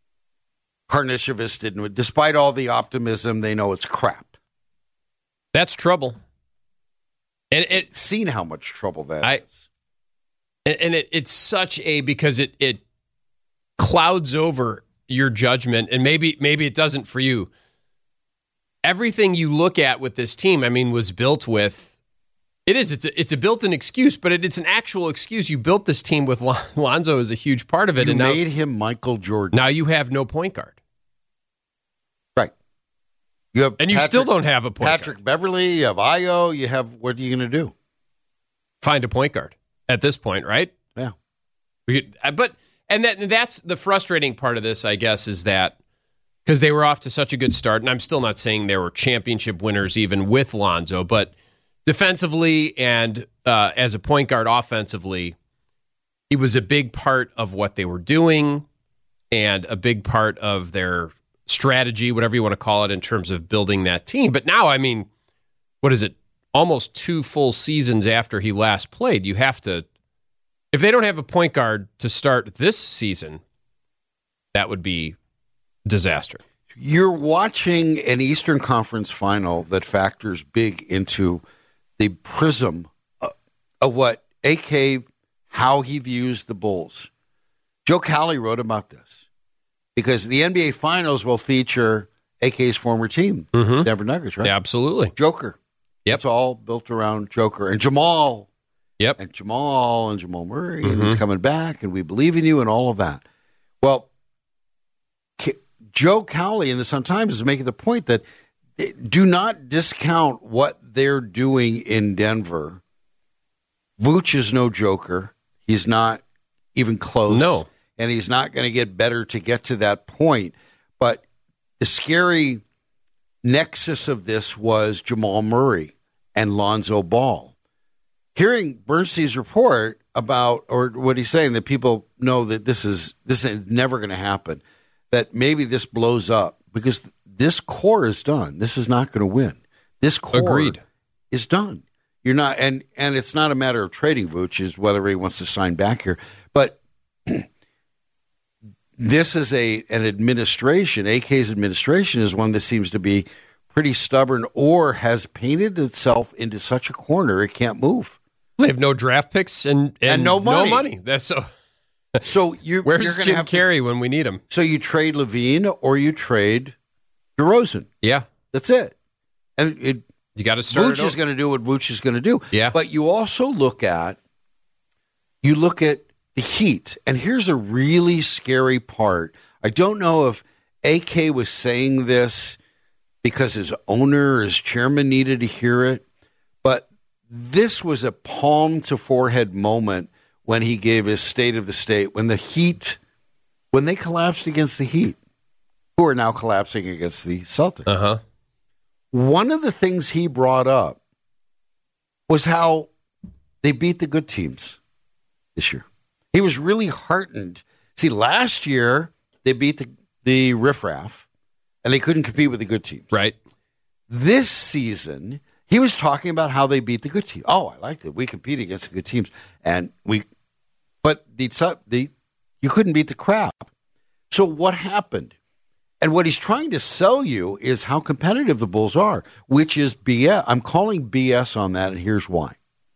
Karnisovas didn't. Despite all the optimism, they know it's crap. That's trouble. And it seen how much trouble that I, is. And it, it's such a, because it, it clouds over your judgment, and maybe maybe it doesn't for you. Everything you look at with this team, I mean, was built with, it is, it's a, it's a built-in excuse, but it, it's an actual excuse. You built this team with Lon- Lonzo as a huge part of it. You and made now, him Michael Jordan. Now you have no point guard. Right. You have and you Patrick, still don't have a point Patrick guard. Beverly, you have Io, you have, what are you going to do? Find a point guard at this point, right? Yeah. We could, but, and that, that's the frustrating part of this, I guess, is that because they were off to such a good start, and I'm still not saying they were championship winners even with Lonzo, but defensively and uh, as a point guard offensively, he was a big part of what they were doing and a big part of their strategy, whatever you want to call it, in terms of building that team. But now, I mean, what is it? Almost two full seasons after he last played, you have to, if they don't have a point guard to start this season, that would be disaster. You're watching an Eastern Conference final that factors big into the prism of what A K, how he views the Bulls. Joe Cowley wrote about this because the N B A Finals will feature A K's former team, mm-hmm. Denver Nuggets, right? Yeah, absolutely. Joker. Yep. It's all built around Joker and Jamal. Yep. And Jamal and Jamal Murray, mm-hmm. and he's coming back, and we believe in you, and all of that. Well, Joe Cowley in the Sun-Times is making the point that do not discount what they're doing in Denver. Vooch is no joker. He's not even close. No. And he's not going to get better to get to that point. But the scary nexus of this was Jamal Murray and Lonzo Ball. Hearing Bernstein's report about, or what he's saying, that people know that this is this is never going to happen, that maybe this blows up because this core is done. This is not going to win. This core Agreed. is done. You're not, and and it's not a matter of trading Vooch, is whether he wants to sign back here, but this is a an administration. A K's administration is one that seems to be pretty stubborn, or has painted itself into such a corner it can't move. They have no draft picks and and, and no money. No money. That's so. So you where's you're Jim have Carrey to, when we need him? So you trade Levine or you trade DeRozan. Yeah, that's it. And it, you got to start. Vooch is going to do what Vooch is going to do. Yeah, but you also look at you look at the Heat, and here's a really scary part. I don't know if A K was saying this because his owner, his chairman, needed to hear it, but this was a palm to forehead moment when he gave his State of the State, when the Heat, when they collapsed against the Heat, who are now collapsing against the Celtics. Uh-huh. One of the things he brought up was how they beat the good teams this year. He was really heartened. See, last year they beat the, the riffraff, and they couldn't compete with the good teams. Right. This season, he was talking about how they beat the good teams. Oh, I liked it. We compete against the good teams, and we, but the the you couldn't beat the crap. So what happened? And what he's trying to sell you is how competitive the Bulls are, which is B S. I'm calling B S on that, and here's why.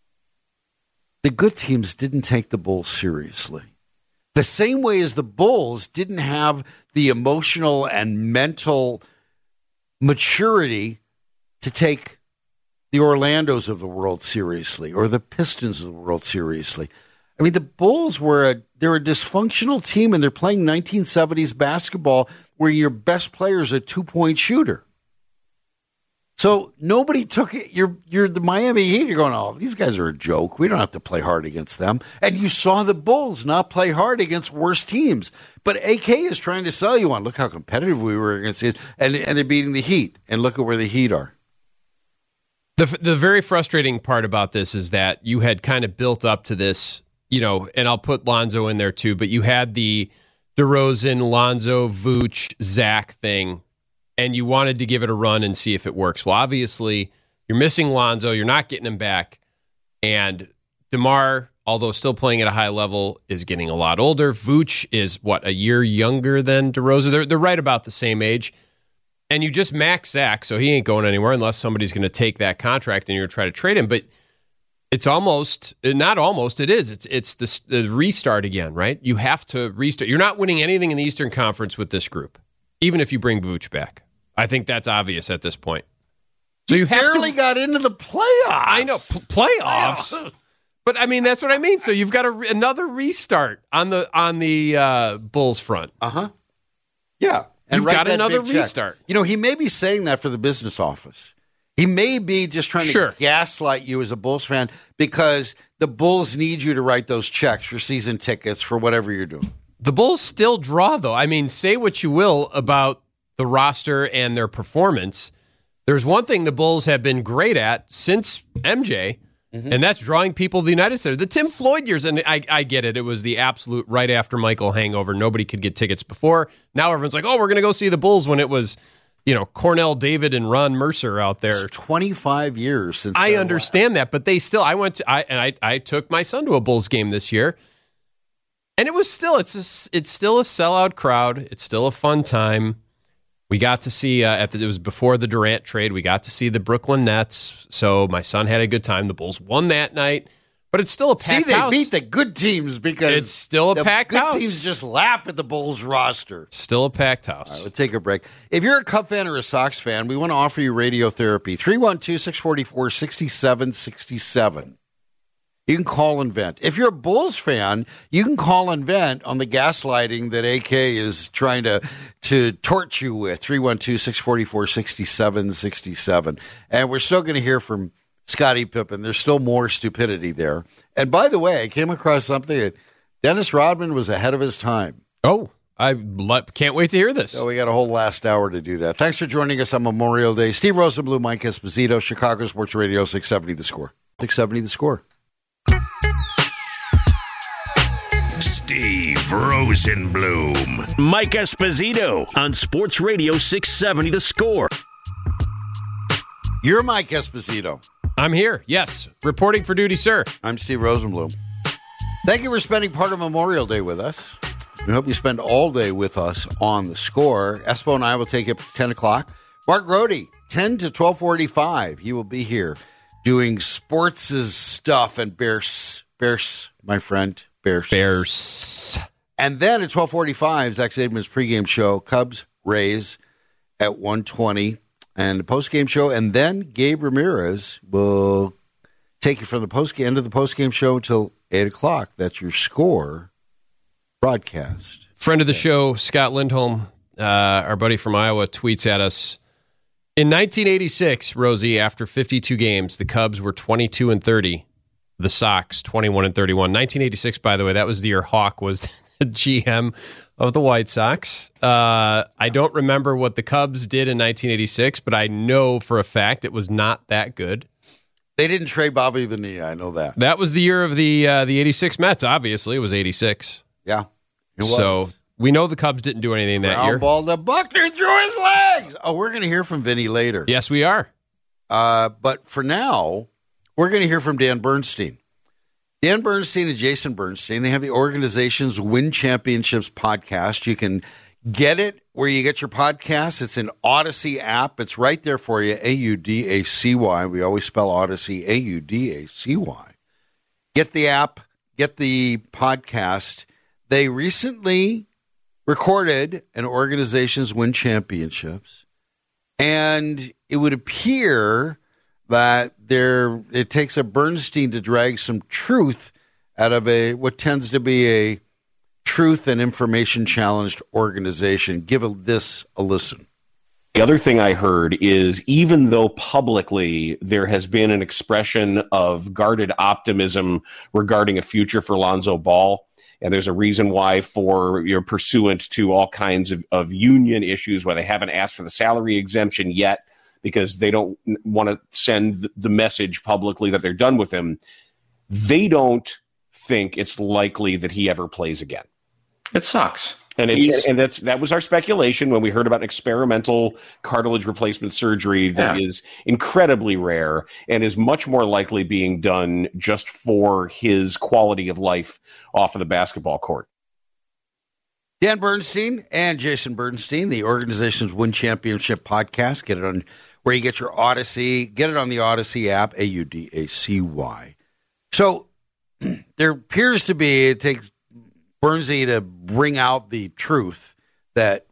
The good teams didn't take the Bulls seriously. The same way as the Bulls didn't have the emotional and mental maturity to take the Orlandos of the world seriously or the Pistons of the world seriously. I mean, the Bulls were a they're a dysfunctional team, and they're playing nineteen seventies basketball where your best player is a two-point shooter. So nobody took it. You're you're the Miami Heat. You're going, oh, these guys are a joke. We don't have to play hard against them. And you saw the Bulls not play hard against worse teams. But A K is trying to sell you on, look how competitive we were against it. And, and they're beating the Heat. And look at where the Heat are. The the very frustrating part about this is that you had kind of built up to this, you know, and I'll put Lonzo in there too, but you had the DeRozan, Lonzo, Vooch, Zach thing, and you wanted to give it a run and see if it works. Well, obviously, you're missing Lonzo. You're not getting him back. And DeMar, although still playing at a high level, is getting a lot older. Vooch is, what, a year younger than DeRozan? They're, they're right about the same age. And you just max Zach, so he ain't going anywhere unless somebody's going to take that contract and you're going to try to trade him. But it's almost, not almost, it is. It's it's the, the restart again, right? You have to restart. You're not winning anything in the Eastern Conference with this group, even if you bring Vooch back. I think that's obvious at this point. So you, you have barely to, got into the playoffs. I know, p- playoffs. playoffs. But I mean, that's what I mean. So you've got a, another restart on the on the uh, Bulls front. Uh huh. Yeah, and you've got another restart. Check. You know, he may be saying that for the business office. He may be just trying to sure. gaslight you as a Bulls fan because the Bulls need you to write those checks for season tickets for whatever you're doing. The Bulls still draw, though. I mean, say what you will about the roster and their performance. There's one thing the Bulls have been great at since M J, mm-hmm. and that's drawing people to the United Center. The Tim Floyd years, and I, I get it. It was the absolute right after Michael hangover. Nobody could get tickets before. Now everyone's like, oh, we're going to go see the Bulls when it was, you know, Cornell David and Ron Mercer out there. It's twenty-five years since I understand that, but they still, I went to, I and I, I took my son to a Bulls game this year, and it was still, it's a, it's still a sellout crowd. It's still a fun time. We got to see, uh, at the, it was before the Durant trade, we got to see the Brooklyn Nets, so my son had a good time. The Bulls won that night, but it's still a packed house. See, they house. beat the good teams because it's still a the packed good house. Teams just laugh at the Bulls roster. Still a packed house. All right, let's take a break. If you're a Cub fan or a Sox fan, we want to offer you radiotherapy. three one two, six four four, six seven six seven. You can call and vent. If you're a Bulls fan, you can call and vent on the gaslighting that A K is trying to, to torch you with. three one two, six four four, six seven six seven. And we're still going to hear from Scottie Pippen. There's still more stupidity there. And by the way, I came across something that Dennis Rodman was ahead of his time. Oh, I can't wait to hear this. So we got a whole last hour to do that. Thanks for joining us on Memorial Day. Steve Rosenbluth, Mike Esposito, Chicago Sports Radio, six seventy The Score. six seventy The Score. Steve Rosenbloom, Mike Esposito on Sports Radio six seventy The Score. You're Mike Esposito. I'm here, yes. Reporting for duty, sir. I'm Steve Rosenbloom. Thank you for spending part of Memorial Day with us. We hope you spend all day with us on The Score. Espo and I will take it to ten o'clock. Mark Grody, ten to twelve forty-five. He will be here doing sports' stuff and Bears. Bears, my friend. Bears. Bears. And then at twelve forty-five, Zach Zaidman's pregame show, Cubs, Rays at one twenty, and the postgame show. And then Gabe Ramirez will take you from the post end of the postgame show until eight o'clock. That's your Score broadcast. Friend of the show, Scott Lindholm, uh, our buddy from Iowa, tweets at us. In nineteen eighty-six, Rosie, after fifty-two games, the Cubs were twenty-two and thirty. The Sox, twenty-one and thirty-one. nineteen eighty-six, by the way, that was the year Hawk was the G M of the White Sox. Uh, I don't remember what the Cubs did in nineteen eighty-six, but I know for a fact it was not that good. They didn't trade Bobby Bonilla, I know that. That was the year of the uh, the eighty-six Mets, obviously. It was eighty-six. Yeah, it was. So we know the Cubs didn't do anything that Ground year. Ball to Buckner through his legs. Oh, we're going to hear from Vinny later. Yes, we are. Uh, but for now, we're going to hear from Dan Bernstein. Dan Bernstein and Jason Bernstein, they have the organization's Win Championships podcast. You can get it where you get your podcasts. It's an Odyssey app. It's right there for you, A U D A C Y. We always spell Odyssey, A U D A C Y. Get the app, get the podcast. They recently recorded an organization's Win Championships, and it would appear that there it takes a Bernstein to drag some truth out of a what tends to be a truth and information challenged organization. Give a, this a listen. The other thing I heard is even though publicly there has been an expression of guarded optimism regarding a future for Lonzo Ball, and there's a reason why for you're pursuant to all kinds of, of union issues where they haven't asked for the salary exemption yet, because they don't want to send the message publicly that they're done with him. They don't think it's likely that he ever plays again. It sucks. And it's, and that's that was our speculation when we heard about an experimental cartilage replacement surgery that yeah. is incredibly rare and is much more likely being done just for his quality of life off of the basketball court. Dan Bernstein and Jason Bernstein, the organization's Win Championship podcast. Get it on where you get your Odyssey. Get it on the Odyssey app, A U D A C Y. So there appears to be, it takes Bernsey to bring out the truth that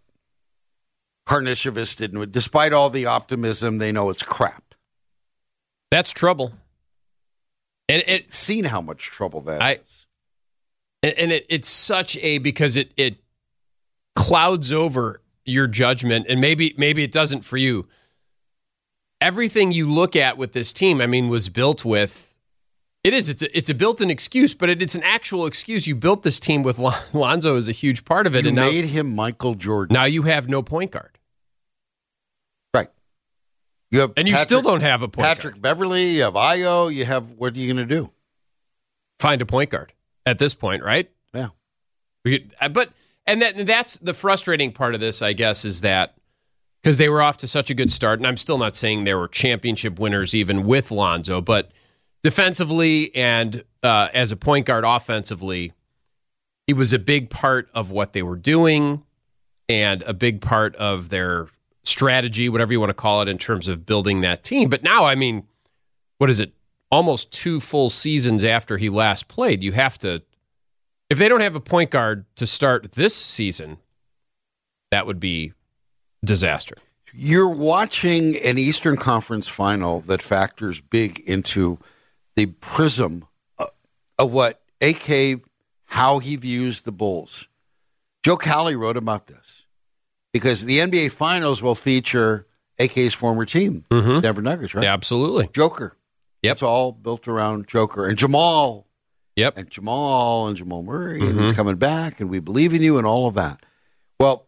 Karnisovas didn't. Despite all the optimism, they know it's crap. That's trouble. And it seen how much trouble that I, is. And it, it's such a, because it, it clouds over your judgment, and maybe maybe it doesn't for you. Everything you look at with this team, I mean, was built with, it is, it's a, it's a built-in excuse, but it, it's an actual excuse. You built this team with Lon- Lonzo as a huge part of it. You and made now, him Michael Jordan. Now you have no point guard. Right. You have and you Patrick, still don't have a point Patrick guard. Beverly, you have Ayo, you have, what are you going to do? Find a point guard at this point, right? Yeah. We, but, and that, that's the frustrating part of this, I guess, is that because they were off to such a good start, and I'm still not saying they were championship winners even with Lonzo, but defensively and uh, as a point guard offensively, he was a big part of what they were doing and a big part of their strategy, whatever you want to call it, in terms of building that team. But now, I mean, what is it? Almost two full seasons after he last played, you have to, if they don't have a point guard to start this season, that would be disaster. You're watching an Eastern Conference final that factors big into the prism of what A K, how he views the Bulls. Joe Cowley wrote about this because the N B A Finals will feature A K's former team, mm-hmm. Denver Nuggets, right? Yeah, absolutely. Joker. Yep. It's all built around Joker and Jamal. Yep. And Jamal and Jamal Murray, mm-hmm. and he's coming back, and we believe in you, and all of that. Well,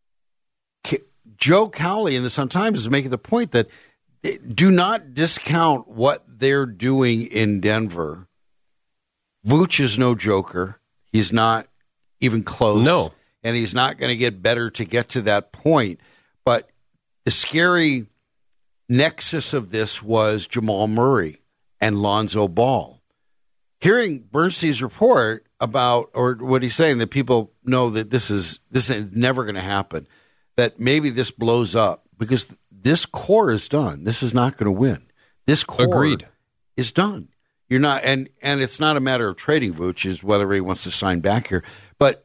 K- Joe Cowley in the Sun-Times is making the point that do not discount what they're doing in Denver. Vooch is no joker. He's not even close. No. And he's not going to get better to get to that point. But the scary nexus of this was Jamal Murray and Lonzo Ball. Hearing Bernstein's report about, or what he's saying, that people know that this is this is never going to happen, that maybe this blows up because this core is done. This is not going to win. This core Agreed. is done. You're not, and and it's not a matter of trading Vooch, is whether he wants to sign back here. But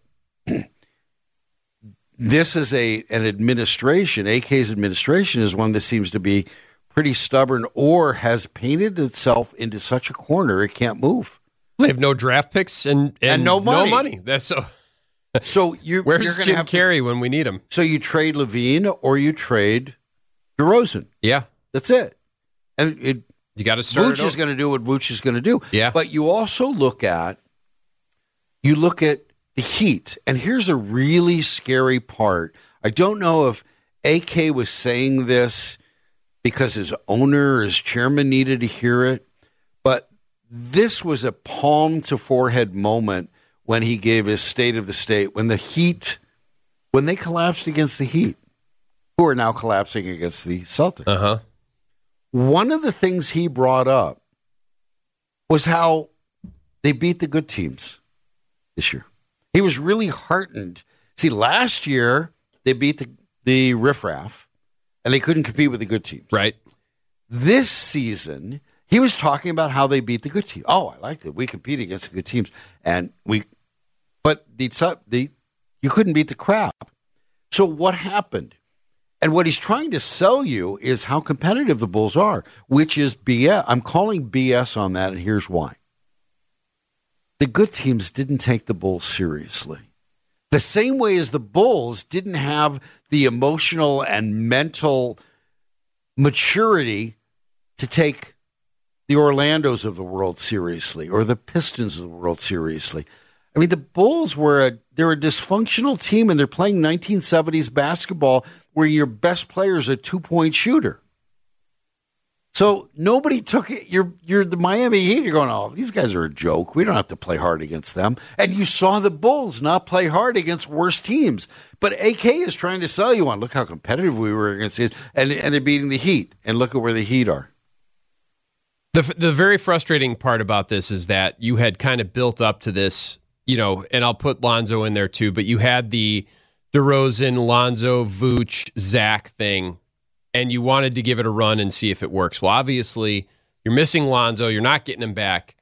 this is a an administration. A K's administration is one that seems to be pretty stubborn, or has painted itself into such a corner it can't move. They have no draft picks and and, and no money. No money. That's so. So you where's you're Jim have Carrey to, when we need him? So you trade Levine or you trade DeRozan. Yeah, that's it. And it, you got to start. Vooch is going to do what Vooch is going to do. Yeah, but you also look at you look at the Heat, and here's a really scary part. I don't know if A K was saying this because his owner, his chairman, needed to hear it, but this was a palm to forehead moment when he gave his State of the State, when the Heat, when they collapsed against the Heat, who are now collapsing against the Celtics. Uh-huh. One of the things he brought up was how they beat the good teams this year. He was really heartened. See, last year they beat the, the riffraff, and they couldn't compete with the good teams. Right. This season, he was talking about how they beat the good teams. Oh, I liked it. We compete against the good teams, and we, but the the you couldn't beat the crap. So what happened? And what he's trying to sell you is how competitive the Bulls are, which is B S. I'm calling B S on that, and here's why. The good teams didn't take the Bulls seriously. The same way as the Bulls didn't have the emotional and mental maturity to take the Orlandos of the world seriously or the Pistons of the world seriously. I mean, the Bulls were a, they're a dysfunctional team, and they're playing nineteen seventies basketball where your best player is a two-point shooter. So nobody took it. You're you're the Miami Heat. You're going, oh, these guys are a joke. We don't have to play hard against them. And you saw the Bulls not play hard against worse teams. But A K is trying to sell you on, look how competitive we were against these. And, and they're beating the Heat. And look at where the Heat are. The the very frustrating part about this is that you had kind of built up to this, you know, and I'll put Lonzo in there too, but you had the DeRozan, Lonzo, Vooch, Zach thing, and you wanted to give it a run and see if it works. Well, obviously, you're missing Lonzo. You're not getting him back.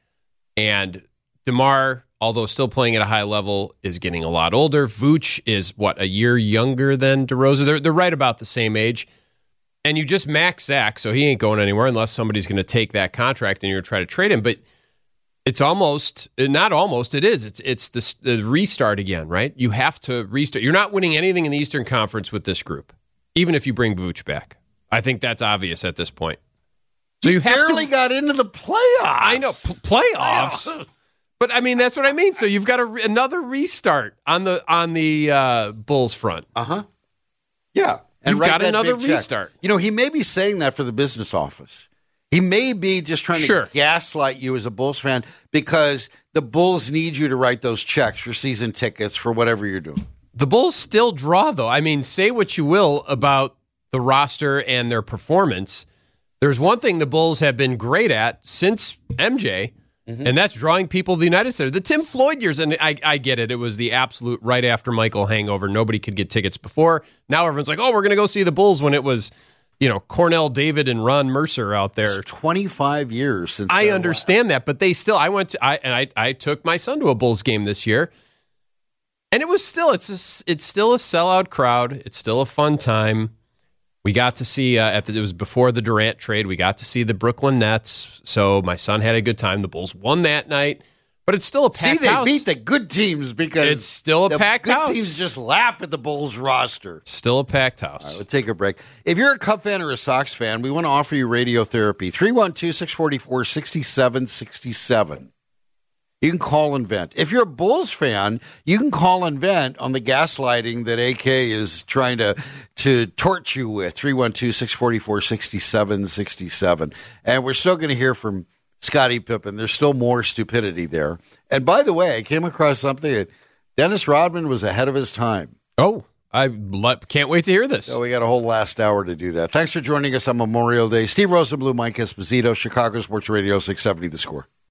And DeMar, although still playing at a high level, is getting a lot older. Vooch is, what, a year younger than DeRozan? They're, they're right about the same age. And you just max Zach, so he ain't going anywhere unless somebody's going to take that contract and you're going to try to trade him. But it's almost, not almost, it is. It's it's the, the restart again, right? You have to restart. You're not winning anything in the Eastern Conference with this group, even if you bring Vooch back. I think that's obvious at this point. So you have barely to, got into the playoffs. I know, p- playoffs. playoffs. But I mean, that's what I mean. So you've got a, another restart on the on the uh, Bulls front. Uh huh. Yeah, and you've got another restart. You know, he may be saying that for the business office. He may be just trying to sure. gaslight you as a Bulls fan because the Bulls need you to write those checks for season tickets for whatever you're doing. The Bulls still draw, though. I mean, say what you will about the roster and their performance. There's one thing the Bulls have been great at since M J, mm-hmm. and that's drawing people to the United Center. The Tim Floyd years, and I, I get it. It was the absolute right after Michael hangover. Nobody could get tickets before. Now everyone's like, oh, we're going to go see the Bulls when it was, you know, Cornell David and Ron Mercer out there. It's twenty-five years since I understand that, but they still, I went to, I and I, I took my son to a Bulls game this year, and it was still, it's a, it's still a sellout crowd. It's still a fun time. We got to see, uh, at the, it was before the Durant trade, we got to see the Brooklyn Nets, so my son had a good time. The Bulls won that night, but it's still a packed house. See, they house. beat the good teams because it's still a the packed good house. teams just laugh at the Bulls roster. Still a packed house. All right, we'll take a break. If you're a Cub fan or a Sox fan, we want to offer you radiotherapy. three one two, six four four, six seven six seven. You can call and vent. If you're a Bulls fan, you can call and vent on the gaslighting that A K is trying to, to torch you with. three one two, six four four, six seven six seven. And we're still going to hear from Scottie Pippen. There's still more stupidity there. And by the way, I came across something that Dennis Rodman was ahead of his time. Oh, I can't wait to hear this. So we got a whole last hour to do that. Thanks for joining us on Memorial Day. Steve Rosenbluth, Mike Esposito, Chicago Sports Radio six seventy The Score.